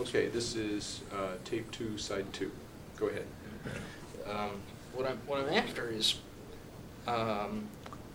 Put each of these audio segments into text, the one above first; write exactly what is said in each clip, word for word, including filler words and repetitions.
Okay, this is uh, tape two, side two. Go ahead. Um, what I'm what I'm after is, um,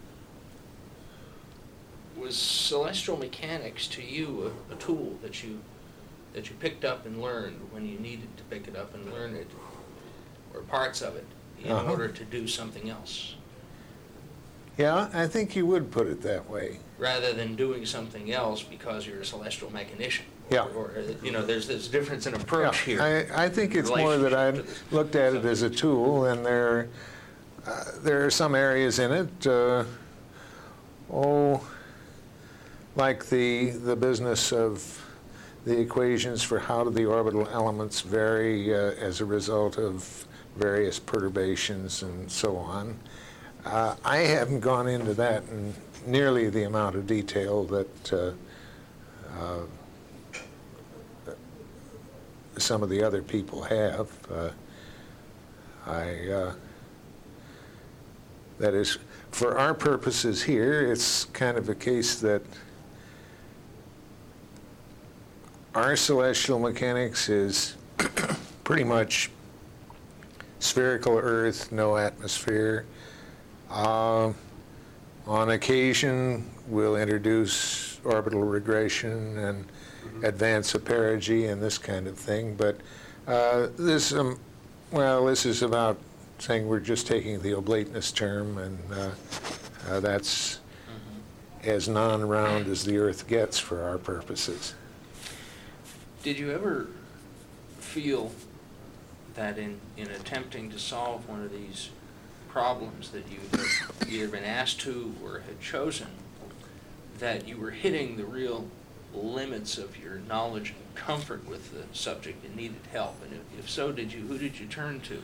was celestial mechanics to you a, a tool that you that you picked up and learned when you needed to pick it up and learn it, or parts of it, in Uh-huh. order to do something else, Yeah, I think you would put it that way. rather than doing something else because you're a celestial mechanician? Yeah. Or, or you know, there's this difference in approach Yeah, here. I, I think it's more that I Relationship to this. looked at it as a tool, and there, uh, there are some areas in it, uh, oh, like the, the business of the equations for how do the orbital elements vary uh, as a result of various perturbations and so on. Uh, I haven't gone into that in nearly the amount of detail that uh, uh, some of the other people have. Uh, I, uh, that is, for our purposes here, it's kind of a case that our celestial mechanics is pretty much spherical Earth, no atmosphere. Uh, on occasion, we'll introduce orbital regression and advance apogee and this kind of thing, but uh, this, um, well, this is about saying we're just taking the oblateness term, and uh, uh, that's mm-hmm. as non-round as the Earth gets for our purposes. Did you ever feel that in, in attempting to solve one of these problems that you had either been asked to or had chosen, that you were hitting the real limits of your knowledge and comfort with the subject and needed help? And if, if so, did you, who did you turn to?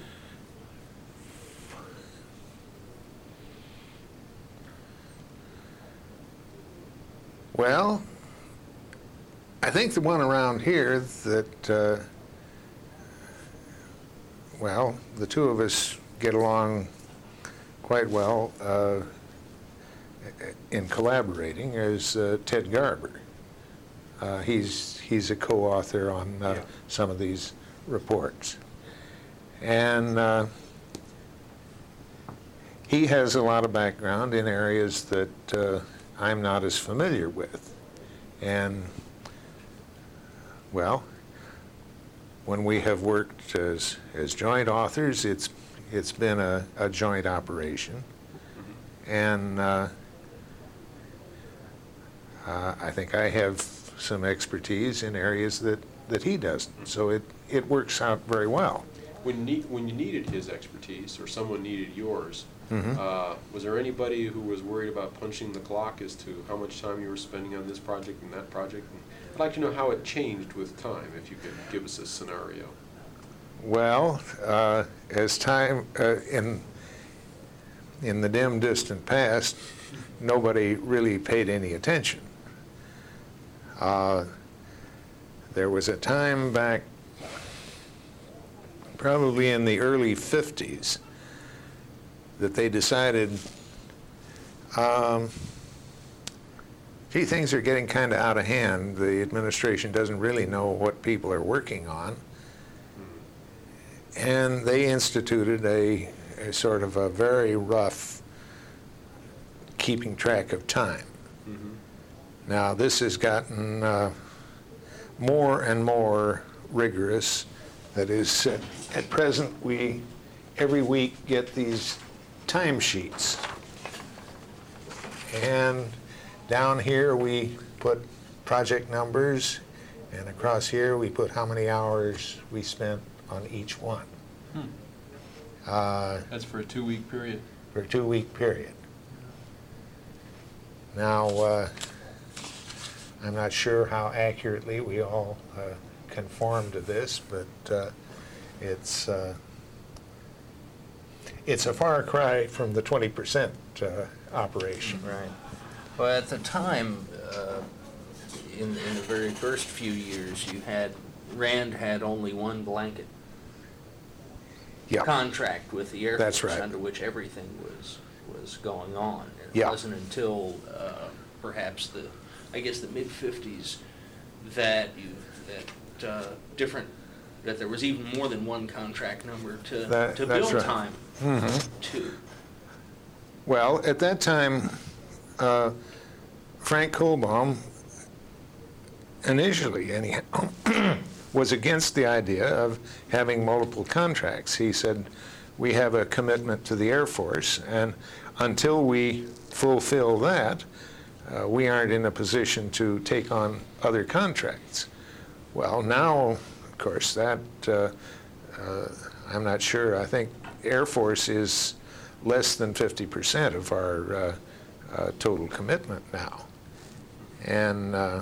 Well, I think the one around here that, uh, well, the two of us get along quite well uh, in collaborating is uh, Ted Garber. Uh, he's, he's a co-author on uh, yeah. some of these reports. And uh, he has a lot of background in areas that uh, I'm not as familiar with. And well, when we have worked as, as joint authors, it's, it's been a, a joint operation. And uh, uh, I think I have some expertise in areas that, that he doesn't. So it, it works out very well. When, ne when you needed his expertise, or someone needed yours, Mm-hmm. uh, was there anybody who was worried about punching the clock as to how much time you were spending on this project and that project? And I'd like to know how it changed with time, if you could give us a scenario. Well, uh, as time, uh, in, in the dim, distant past, nobody really paid any attention. Uh, there was a time back, probably in the early fifties, that they decided, um, gee, things are getting kind of out of hand. The administration doesn't really know what people are working on. And they instituted a, a sort of a very rough keeping track of time. Mm-hmm. Now, this has gotten uh, more and more rigorous. That is, at, at present, we every week get these timesheets. And down here we put project numbers, and across here we put how many hours we spent on each one. Hmm. Uh, That's for a two-week period. for a two-week period. Now, uh, I'm not sure how accurately we all uh, conform to this, but uh, it's uh, it's a far cry from the twenty percent uh, operation. Right. Well, at the time, uh, in, in the very first few years, you had, RAND had only one blanket Yeah. contract with the Air That's Force, right. under which everything was, was going on. And Yeah. It wasn't until uh, perhaps the, I guess the mid fifties that you, that uh, different, that there was even more than one contract number to, That- to that's bill right. time Mhm. to. Well, at that time, uh, Frank Kohlbaum, initially anyhow, was against the idea of having multiple contracts. He said, we have a commitment to the Air Force, and until we fulfill that, uh, we aren't in a position to take on other contracts. Well, now, of course, that, uh, uh, I'm not sure. I think Air Force is less than fifty percent of our uh, uh, total commitment now. And, uh,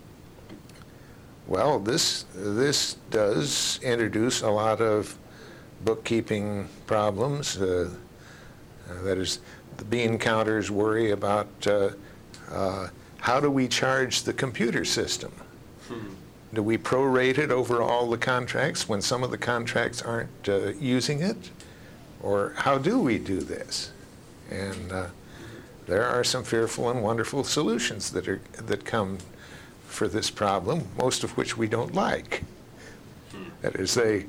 well, this, this does introduce a lot of bookkeeping problems. Uh, uh, that is, the bean counters worry about uh, uh, how do we charge the computer system? Hmm. Do we prorate it over all the contracts when some of the contracts aren't uh, using it? Or how do we do this? And uh, there are some fearful and wonderful solutions that are that come for this problem, most of which we don't like. That is, they,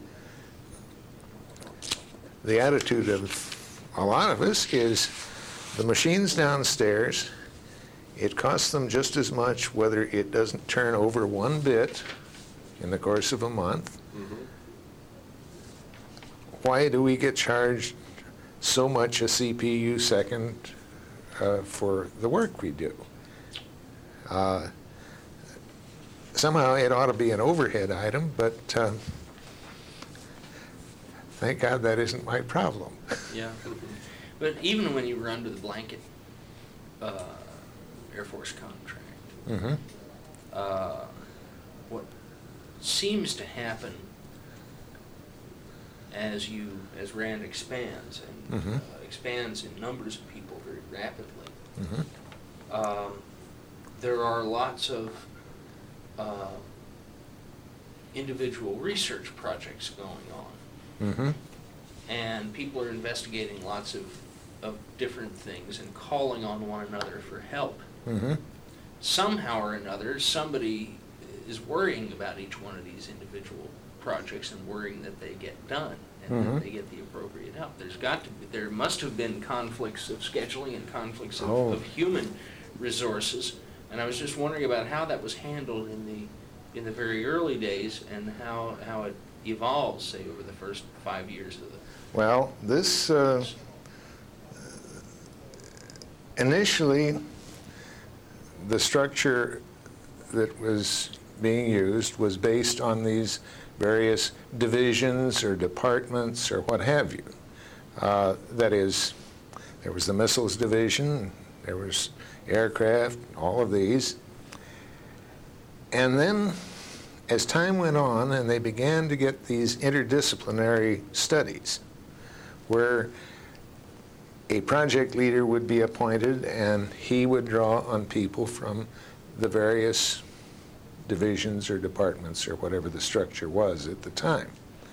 the attitude of a lot of us is the machines downstairs, it costs them just as much whether it doesn't turn over one bit in the course of a month. Mm-hmm. Why do we get charged so much a C P U second uh, for the work we do? Uh, somehow it ought to be an overhead item, but uh, thank God that isn't my problem. Yeah. But even when you were under the blanket uh, Air Force contract, Mm-hmm. uh, what seems to happen as you, as RAND expands and Mhm. uh, expands in numbers of people very rapidly, Mm-hmm. um, there are lots of uh, individual research projects going on. Mm-hmm. And people are investigating lots of, of different things and calling on one another for help. Mm-hmm. Somehow or another, somebody is worrying about each one of these individual projects and worrying that they get done and Mhm. that they get the appropriate help. There's got to be, there must have been conflicts of scheduling and conflicts of, Oh. of human resources. And I was just wondering about how that was handled in the, in the very early days and how, how it evolves, say, over the first five years of the. Well, this, uh, initially, the structure that was being used was based on these various divisions or departments or what have you. Uh, that is, there was the missiles division, there was aircraft, all of these. And then, as time went on and they began to get these interdisciplinary studies, where a project leader would be appointed and he would draw on people from the various divisions or departments or whatever the structure was at the time.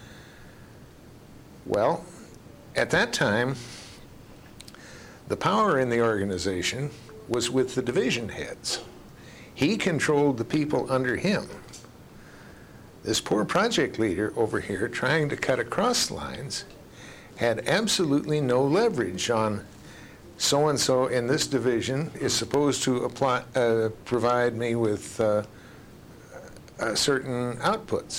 Well, at that time, the power in the organization was with the division heads. He controlled the people under him. This poor project leader over here trying to cut across lines had absolutely no leverage on so-and-so in this division is supposed to apply, uh, provide me with uh, uh, certain outputs.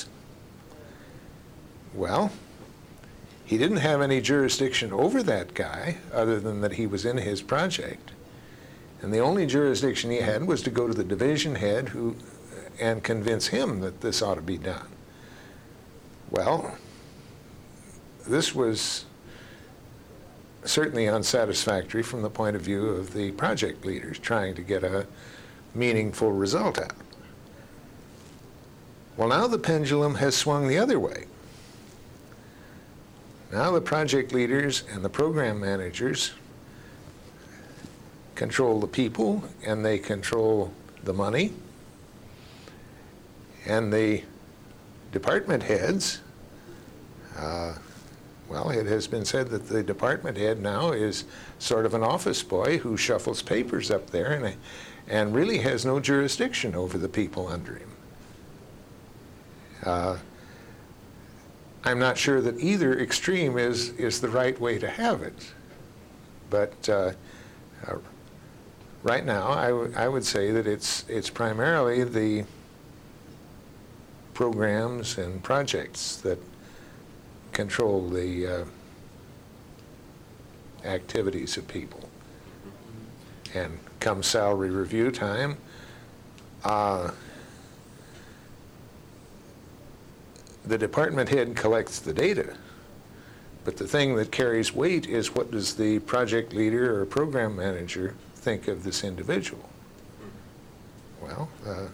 Well, he didn't have any jurisdiction over that guy other than that he was in his project. And the only jurisdiction he had was to go to the division head who and convince him that this ought to be done. Well, this was certainly unsatisfactory from the point of view of the project leaders trying to get a meaningful result out. Well, now the pendulum has swung the other way. Now the project leaders and the program managers control the people and they control the money, and the department heads, uh, well, it has been said that the department head now is sort of an office boy who shuffles papers up there and, and really has no jurisdiction over the people under him. Uh, I'm not sure that either extreme is, is the right way to have it. But uh, uh, right now, I, w I would say that it's, it's primarily the programs and projects that control the uh, activities of people. And come salary review time, uh, the department head collects the data, but the thing that carries weight is what does the project leader or program manager think of this individual? Well, uh,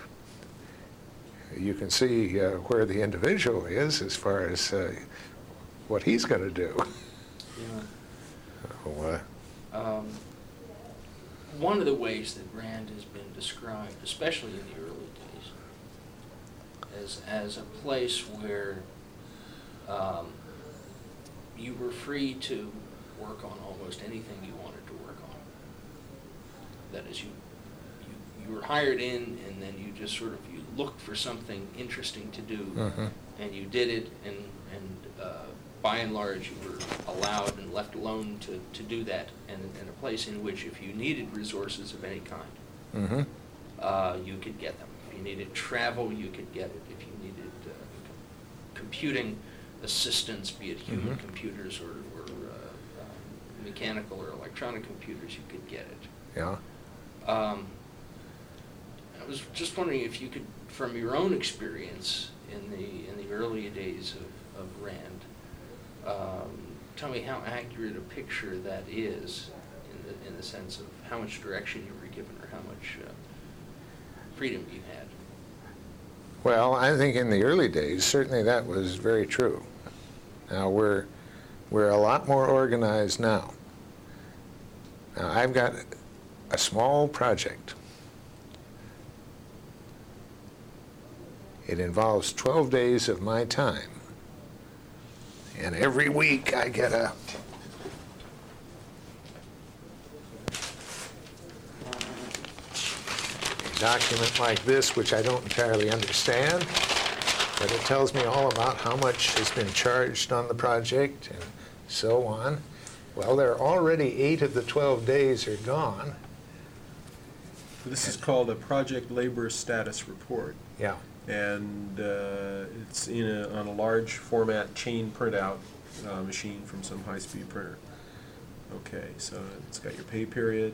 you can see uh, where the individual is as far as uh, what he's going to do. Yeah. So, uh, Um, one of the ways that RAND has been described, especially in the early days, as, as a place where um, you were free to work on almost anything you wanted to work on. That is, you, you, you were hired in, and then you just sort of, you looked for something interesting to do, mhm. and you did it, and, and uh, by and large, you were allowed and left alone to, to do that, and in a place in which if you needed resources of any kind, Mm-hmm. uh, you could get them. If you needed travel, you could get it. If you needed uh, com computing assistance, be it human Mhm. computers or, or uh, um, mechanical or electronic computers, you could get it. Yeah. Um, I was just wondering if you could, from your own experience in the in the early days of, of RAND, um, tell me how accurate a picture that is in the in the sense of how much direction you were given or how much uh, freedom you had. Well, I think in the early days, certainly that was very true. Now we're we're a lot more organized now. Now I've got a small project. It involves twelve days of my time. And every week I get a document like this, which I don't entirely understand, but it tells me all about how much has been charged on the project and so on. Well, there are already eight of the twelve days are gone. This is called a project labor status report, Yeah. and uh, it's in a, on a large format chain printout uh, machine from some high-speed printer. Okay, so it's got your pay period,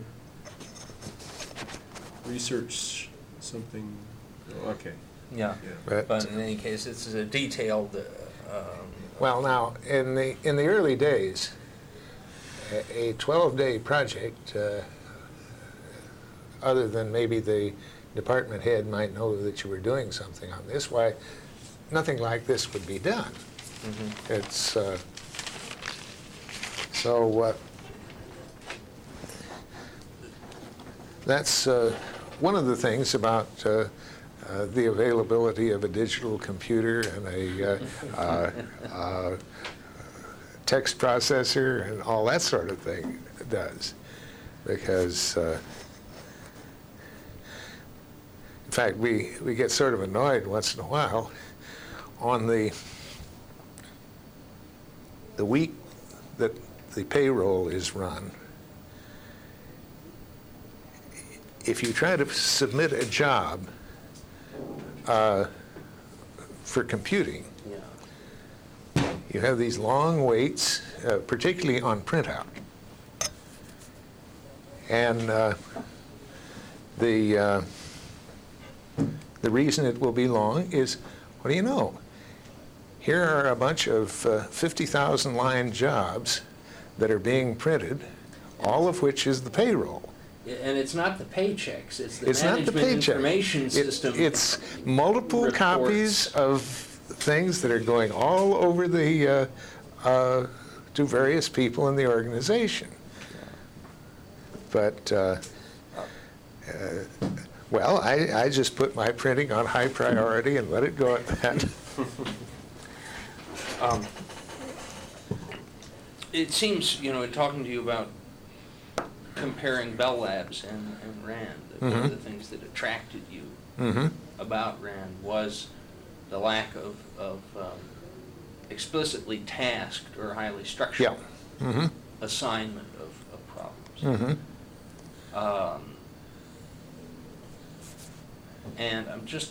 research something, oh, okay. Yeah. Yeah. But, But in any case, it's a detailed. Uh, um, well, now, in the, in the early days, a twelve-day project, uh, other than maybe the department head might know that you were doing something on this, why, nothing like this would be done. mm-hmm. It's, uh, so, uh, that's uh, one of the things about uh, uh, the availability of a digital computer and a uh, uh, uh, text processor and all that sort of thing does. Because, uh, in fact, we, we get sort of annoyed once in a while on the, the week that the payroll is run. If you try to submit a job uh, for computing, Yeah. you have these long waits, uh, particularly on printout. And uh, the, uh, the reason it will be long is, what do you know? Here are a bunch of uh, fifty thousand line jobs that are being printed, all of which is the payroll. Yeah, and it's not the paychecks, it's the It's not the management paycheck. information It- system. It's multiple reports. copies of things that are going all over the, uh, uh, to various people in the organization. But, uh, uh, well, I, I just put my printing on high priority and let it go at that. Um, It seems, you know, in talking to you about comparing Bell Labs and, and RAND, that one of Mhm. the things that attracted you Mm-hmm. about RAND was the lack of, of um, explicitly tasked or highly structured Yeah. Mm-hmm. assignment of, of problems. Mm-hmm. Um, and I'm just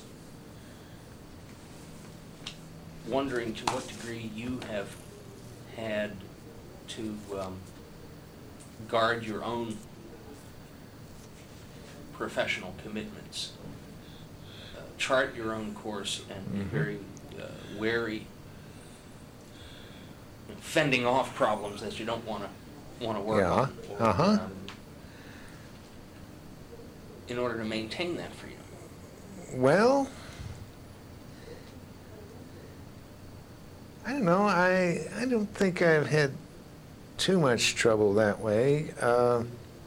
wondering to what degree you have had to um, guard your own professional commitments, uh, chart your own course, and be Mhm. very uh, wary, fending off problems that you don't want to want to work Yeah, on, or, uh-huh. um, in order to maintain that freedom. Well, I don't know. I I don't think I've had too much trouble that way. Uh,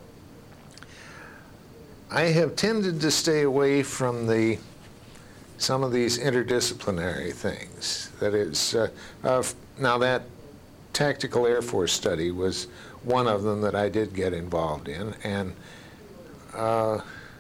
I have tended to stay away from the some of these interdisciplinary things. That is, uh, uh, now that tactical Air Force study was one of them that I did get involved in, and uh,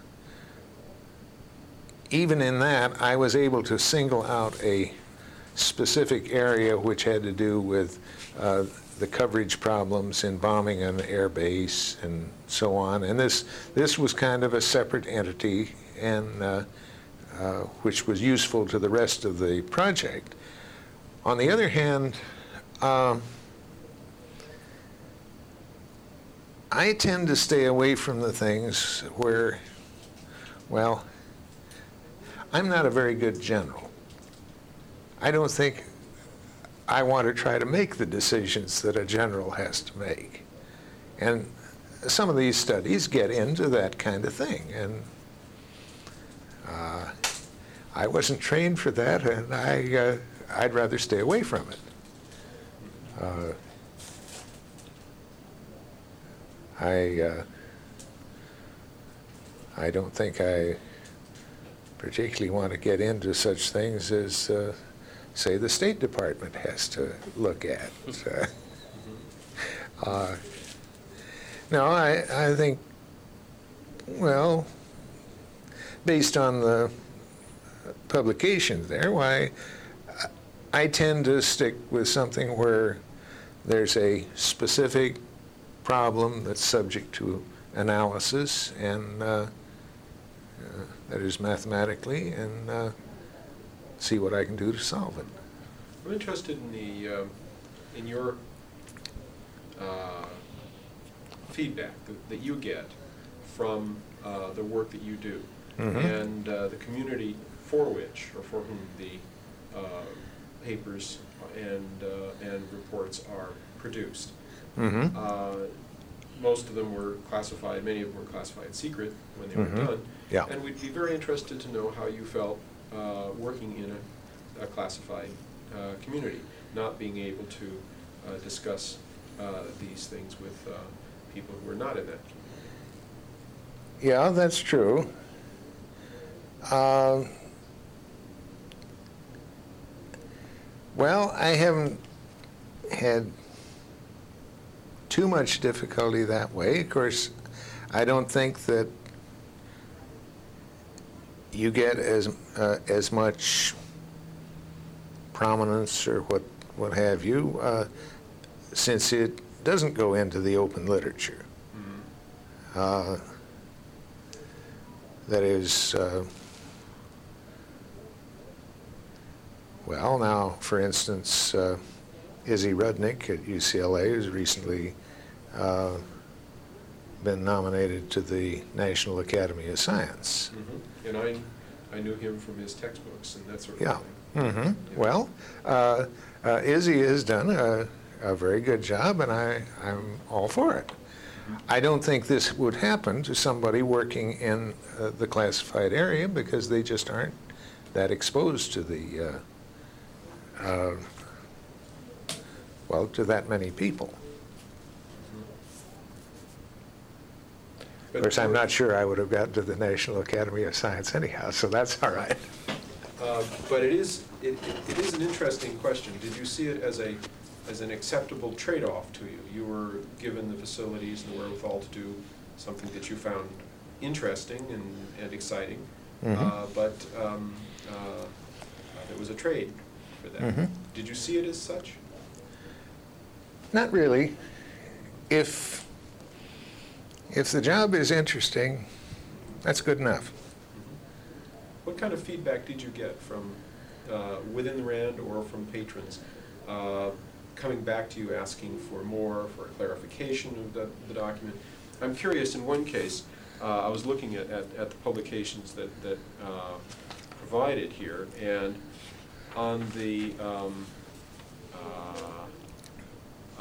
even in that, I was able to single out a specific area which had to do with uh, the coverage problems in bombing an air base and so on. And this this was kind of a separate entity, and uh, uh, which was useful to the rest of the project. On the other hand, um, I tend to stay away from the things where, well, I'm not a very good general. I don't think I want to try to make the decisions that a general has to make. And some of these studies get into that kind of thing. And uh, I wasn't trained for that, and I, uh, I'd rather stay away from it. Uh, I, uh, I don't think I particularly want to get into such things as, uh, say, the State Department has to look at. Uh, uh, no, I, I think, well, based on the publications there, why, I tend to stick with something where there's a specific problem that's subject to analysis, and uh, uh, that is mathematically, and uh, see what I can do to solve it. I'm interested in the, um, in your uh, feedback that, that you get from uh, the work that you do, Mhm. and uh, the community for which, or for whom the uh, papers and, uh, and reports are produced. Mm-hmm. Uh, most of them were classified, many of them were classified secret when they were Mhm. done. Yeah. And we'd be very interested to know how you felt uh, working in a, a classified uh, community, not being able to uh, discuss uh, these things with uh, people who are not in that community. Yeah, that's true. Um, well, I haven't had too much difficulty that way. Of course, I don't think that you get as uh, as much prominence or what what have you, uh, since it doesn't go into the open literature. Mm-hmm. Uh, that is, uh, well, now, for instance, uh, Izzy Rudnick at U C L A has recently uh, been nominated to the National Academy of Science. Mm-hmm. And I, I knew him from his textbooks and that sort of Yeah. thing. Mm-hmm. Yeah. Well, uh, uh, Izzy has done a, a very good job, and I, I'm all for it. I don't think this would happen to somebody working in uh, the classified area, because they just aren't that exposed to the, uh, uh, well, to that many people. Of course, I'm not sure I would have gotten to the National Academy of Science anyhow, so that's all right. Uh, But it is, it, it- it is an interesting question. Did you see it as a, as an acceptable trade-off to you? You were given the facilities and the wherewithal to do something that you found interesting and, and exciting, Mhm. uh, but um, uh, uh, it was a trade for that. Mhm. Did you see it as such? Not really. If, if the job is interesting, that's good enough. What kind of feedback did you get from uh, within the RAND or from patrons uh, coming back to you asking for more, for clarification of the, the document? I'm curious, in one case, uh, I was looking at, at, at the publications that, that uh, provided here, and on the um, uh, uh,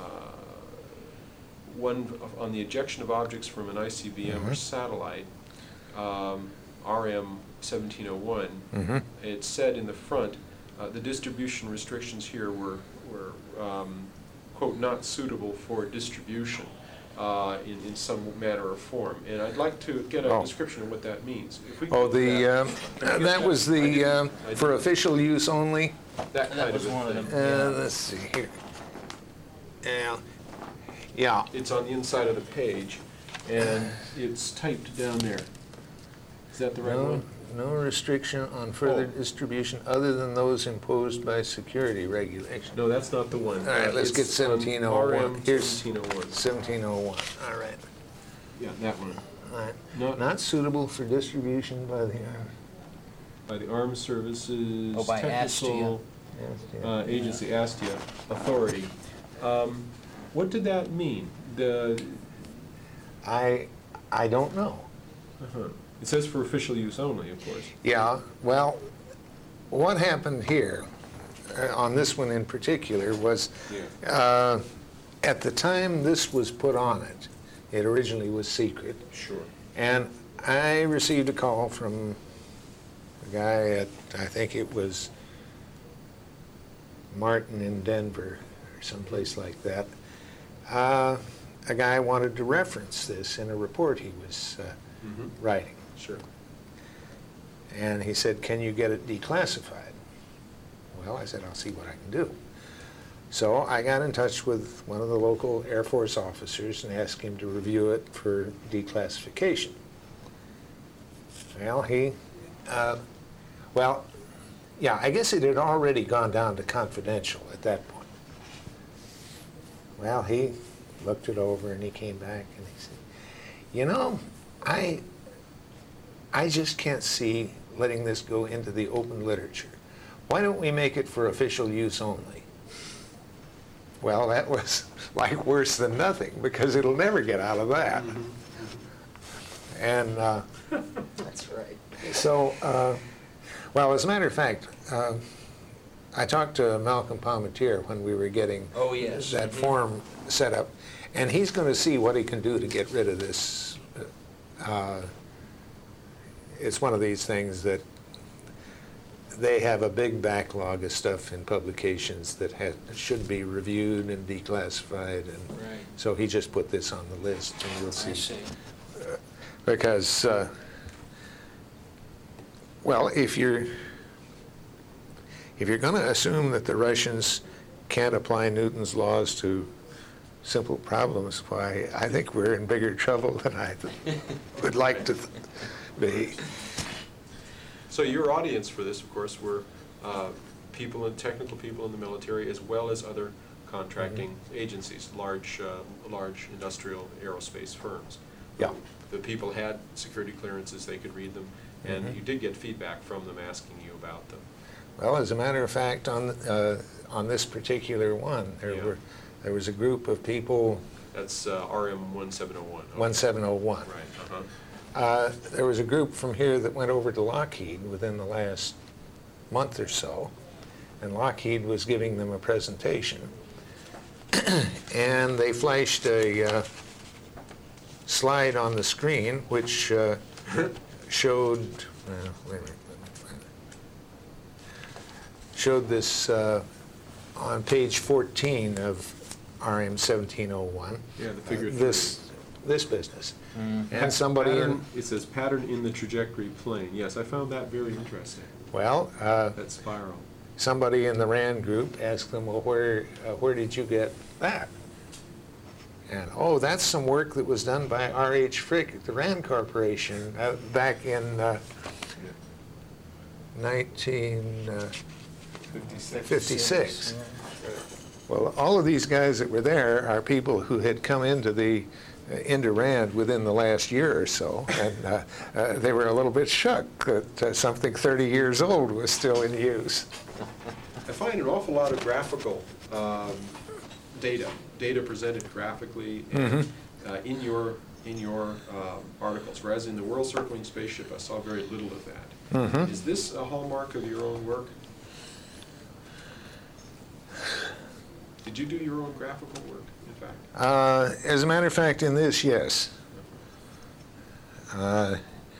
one of- on the ejection of objects from an I C B M or Mhm. satellite, um, R M seventeen oh one, Mhm. it said in the front, uh, the distribution restrictions here were, were um, quote, not suitable for distribution uh, in, in some manner or form. And I'd like to get a Oh. description of what that means. If we Oh, could get the, that- um, I guess that was I the, didn't- um, I for didn't- official use only? That That kind was of a one of thing. them. Uh, let's see here. Yeah, yeah. It's on the inside of the page, and it's typed down there. Is that the right No, one? no restriction on further Oh. distribution other than those imposed by security regulations. No, that's not the one. All right, Uh, let's get it's on seventeen oh one. R M Here's seventeen oh one. seventeen oh one, all right. Yeah, that one. All right. Not- Not suitable for distribution by the army. By the Armed Services Oh, by Technical uh, Agency, ASTIA, Authority. Um, What did that mean? The, I, I don't know. uh-huh. It says for official use only, of course. Yeah, well, what happened here, uh, on this one in particular, was Yeah. uh, at the time this was put on it, it originally was secret, Sure. and I received a call from a guy at, I think it was Martin in Denver, or someplace like that. Uh, A guy wanted to reference this in a report he was uh, Mhm. writing. Sure. And he said, can you get it declassified? Well, I said, I'll see what I can do. So I got in touch with one of the local Air Force officers and asked him to review it for declassification. Well, he, uh, well, yeah, I guess it had already gone down to confidential at that point. Well, he looked it over and he came back and he said, you know, I, I just can't see letting this go into the open literature. Why don't we make it for official use only? Well, that was like worse than nothing, because it'll never get out of that. And uh, That's right. so, uh, well, as a matter of fact, uh, I talked to Malcolm Palmetier when we were getting Oh, yes. that Mhm. form set up, and he's going to see what he can do to get rid of this. Uh, it's one of these things that they have a big backlog of stuff in publications that ha should be reviewed and declassified, and Right. so he just put this on the list, and we'll see. I see. Because, uh, well, if you're if you're going to assume that the Russians can't apply Newton's laws to simple problems, why, I think we're in bigger trouble than I would like to be. So your audience for this, of course, were uh, people and technical people in the military, as well as other contracting Mm-hmm. agencies, large, uh, large industrial aerospace firms. Yeah. The people had security clearances, they could read them, and Mhm. you did get feedback from them asking you about them. Well, as a matter of fact, on uh, on this particular one, there Yeah. were there was a group of people, That's uh, R M one seven oh one. one seven oh one. Right, uh-huh. Uh, There was a group from here that went over to Lockheed within the last month or so, and Lockheed was giving them a presentation. And they flashed a uh, slide on the screen which uh, showed, uh, wait a minute, let me find it. Showed this uh, on page fourteen of R M seventeen oh one. Yeah, the figure uh, three. This, this business. Mm. And somebody in, Pattern- It says pattern in the trajectory plane. Yes, I found that very interesting, well, uh, that spiral. somebody in the RAND group asked them, well, where, uh, where did you get that? And, oh, that's some work that was done by R H Frick at the RAND Corporation uh, back in uh, nineteen, uh, fifty-six. fifty-six. Yeah. Well, all of these guys that were there are people who had come into the, uh, into RAND within the last year or so, and uh, uh, they were a little bit shocked that uh, something thirty years old was still in use. I find an awful lot of graphical um, data, data presented graphically and, uh, in your, in your uh, articles, whereas in the World Circling Spaceship, I saw very little of that. Mhm. Is this a hallmark of your own work? Did you do your own graphical work, in fact? Uh, as a matter of fact, in this, yes. Uh,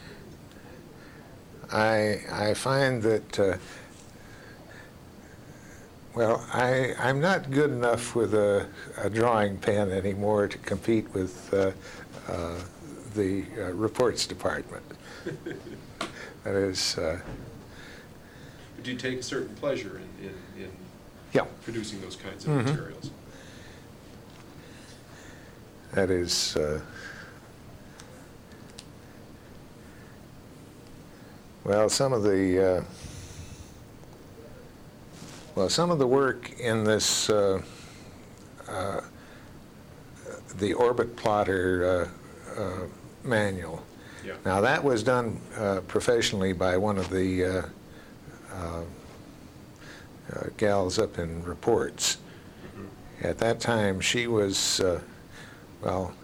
I, I find that, uh, well, I, I'm not good enough with a, a drawing pen anymore to compete with uh, uh, the uh, reports department. That is, uh, Do you take a certain pleasure in, in, in yeah, producing those kinds of Mhm. materials? that is, uh, well, some of the, uh, well, some of the work in this, uh, uh, the orbit plotter uh, uh, manual. Yeah. Now, that was done uh, professionally by one of the uh, uh, uh, gals up in reports. Mhm. At that time, she was, uh, well,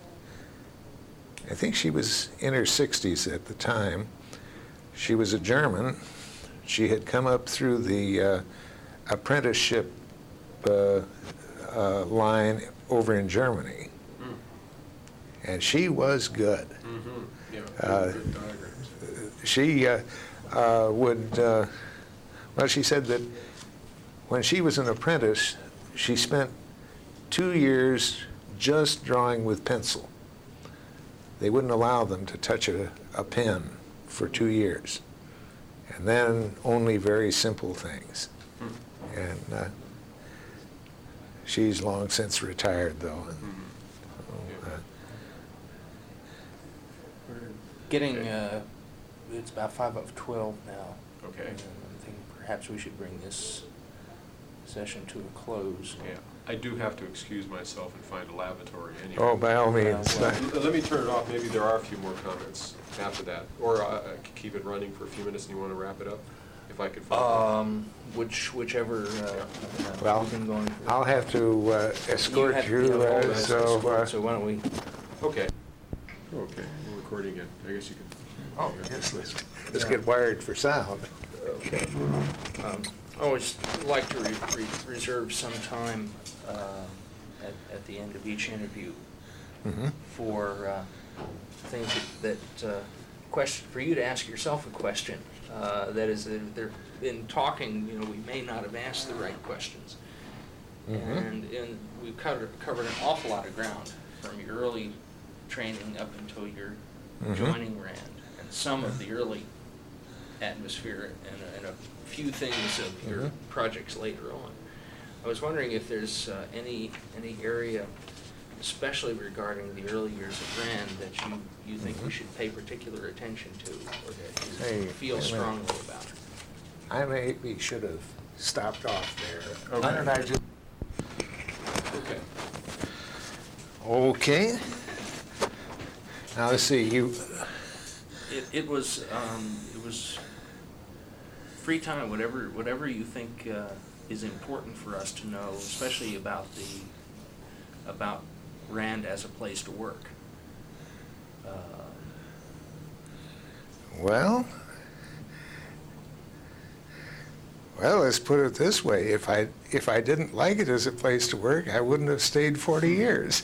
I think she was in her sixties at the time. She was a German. She had come up through the uh, apprenticeship uh, uh, line over in Germany, Mm. and she was good. Mm-hmm. Yeah, Uh, good diagrams. She uh, uh, would, uh, well, she said that when she was an apprentice, she spent two years just drawing with pencil. They wouldn't allow them to touch a, a pen for two years. And then only very simple things. Hmm. And uh, she's long since retired, though. And, Mhm. uh, Getting, Okay. uh, it's about five of twelve now. Okay. And I think perhaps we should bring this session to a close. Yeah, I do have to excuse myself and find a lavatory anyway. oh, by all means. well, L- Let me turn it off, maybe there are a few more comments after that, or uh, I could keep it running for a few minutes and you want to wrap it up, if I could find one. Um, which, whichever, uh, uh, Well, we've been going for. I'll have to uh, escort have- you, have all uh, that so... escort, uh, So why don't we, Okay. Okay, we're recording again, I guess you can. Oh, yes, let's, let's get wired for sound. um, I always like to re- re- reserve some time, uh, at, at the end of each interview Mhm. for, uh, things that, that, uh, question, for you to ask yourself a question. Uh, that is, that there, in talking, you know, we may not have asked the right questions. Mhm. And, and we've covered, covered an awful lot of ground from your early training up until your Mhm. joining RAND, and some of the early atmosphere and, a- and a few things of your Mhm. projects later on. I was wondering if there's uh, any, any area, especially regarding the early years of RAND, that you, you think we Mhm. should pay particular attention to, or that Hey, you feel wait a minute. strongly about. I maybe should have stopped off there. Okay. Why don't I just... Okay. Okay. Now, let's see, you, It, it was, um, it was free time, whatever, whatever you think, uh, is important for us to know, especially about the, about RAND as a place to work. Uh, well, well, let's put it this way. If I, if I didn't like it as a place to work, I wouldn't have stayed forty years.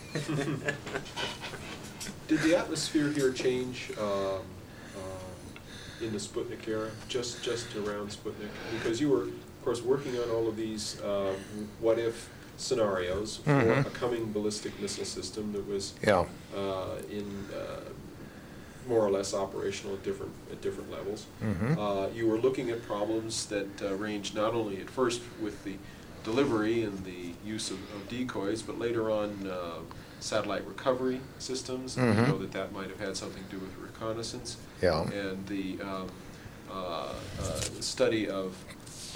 Did the atmosphere here change um, um, in the Sputnik era, just, just around Sputnik? Because you were, of course, working on all of these um, what-if scenarios for Mhm. a coming ballistic missile system that was Yeah. uh, in uh, more or less operational at different, at different levels. Mhm. Uh, You were looking at problems that uh, ranged not only at first with the delivery and the use of of decoys, but later on uh, satellite recovery systems. And we Mhm. know that that might have had something to do with reconnaissance. Yeah. And the um, uh, uh, study of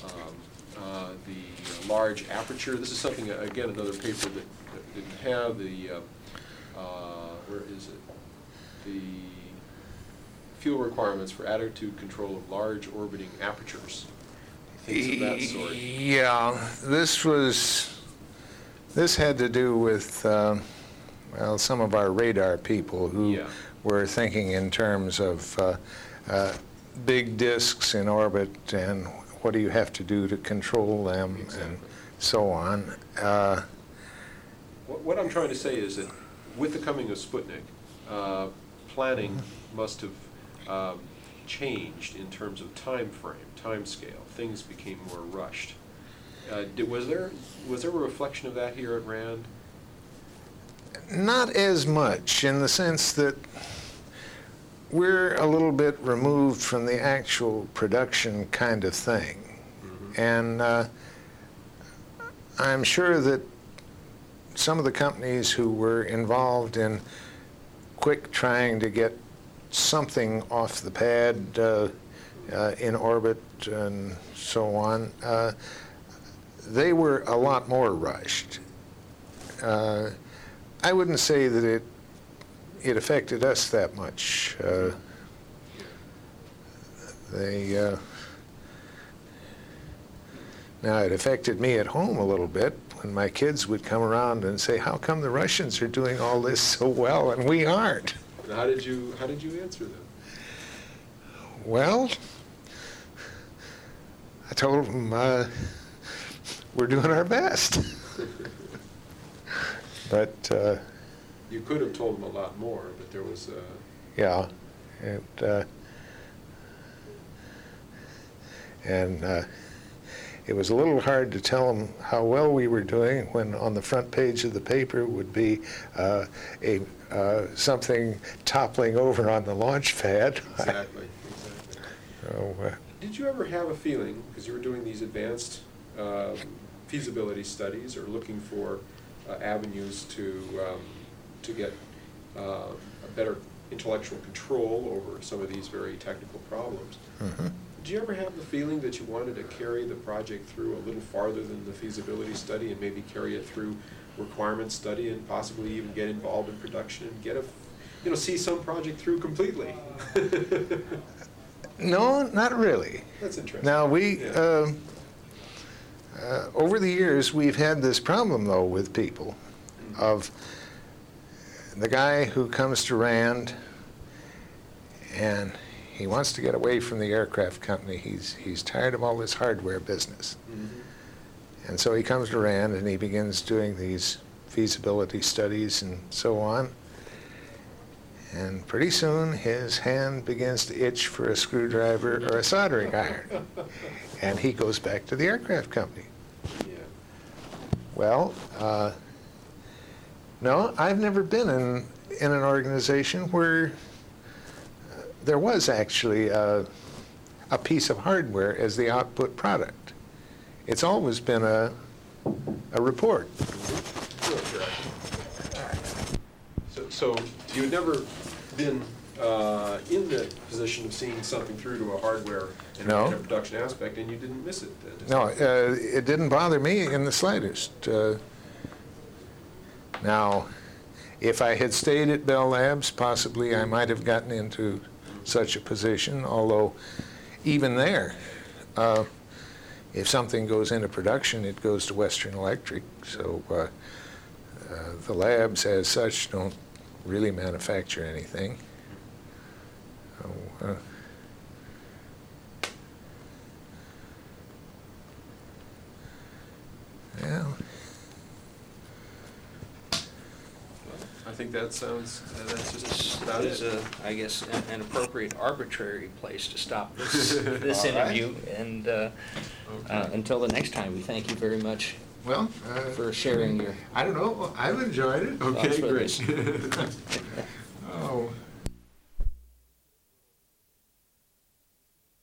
um, uh, the large aperture. This is something, uh, again, another paper that, that didn't have the, uh, uh, where is it? The fuel requirements for attitude control of large orbiting apertures, things of that sort. Yeah, this was, this had to do with, uh, well, some of our radar people who Yeah. were thinking in terms of uh, uh, big disks in orbit and what do you have to do to control them and Exactly. so on. Uh, What, what I'm trying to say is that with the coming of Sputnik, uh, planning must have um, changed in terms of time frame, time scale. Things became more rushed. Uh, did, was there was there a reflection of that here at RAND? Not as much, in the sense that we're a little bit removed from the actual production kind of thing. Mm-hmm. And uh, I'm sure that some of the companies who were involved in quick trying to get something off the pad uh, uh, in orbit and so on, uh, they were a lot more rushed. Uh, I wouldn't say that it it affected us that much. Uh, they uh, now it affected me at home a little bit when my kids would come around and say, "How come the Russians are doing all this so well and we aren't?" And how did you how did you answer them? Well, I told them uh, we're doing our best. But uh, You could have told them a lot more, but there was uh, yeah, and uh, and uh, it was a little hard to tell them how well we were doing when on the front page of the paper would be uh, a uh, something toppling over on the launch pad. exactly exactly. So, uh, Did you ever have a feeling, because you were doing these advanced um, feasibility studies or looking for uh, avenues to um, to get uh, a better intellectual control over some of these very technical problems? mhm. Did you ever have the feeling that you wanted to carry the project through a little farther than the feasibility study and maybe carry it through requirement study and possibly even get involved in production and get a, you know, see some project through completely? No, not really. That's interesting. Now, we, Yeah. um, uh, over the years, we've had this problem, though, with people, of the guy who comes to RAND and he wants to get away from the aircraft company. He's, he's tired of all this hardware business. Mhm. And so he comes to RAND and he begins doing these feasibility studies and so on. And pretty soon his hand begins to itch for a screwdriver or a soldering iron. And he goes back to the aircraft company. Yeah. Well, uh, no, I've never been in, in an organization where uh, there was actually a, a piece of hardware as the output product. It's always been a, a report. So, so you'd never been uh, in the position of seeing something through to a hardware and No. and a production aspect, and you didn't miss it then? No, uh, it didn't bother me in the slightest. Uh, now, if I had stayed at Bell Labs, possibly I might have gotten into such a position, although even there, uh, if something goes into production, it goes to Western Electric. So uh, uh, the labs as such don't really manufacture anything. So, uh, well, I think that sounds, uh, that's This just about is, it. uh, I guess, an an appropriate arbitrary place to stop this, this All right. interview. And uh, uh, Okay. until the next time, we thank you very much well, uh, for sharing your I don't know. I've enjoyed it. Okay, Thoughts with great. this. Oh,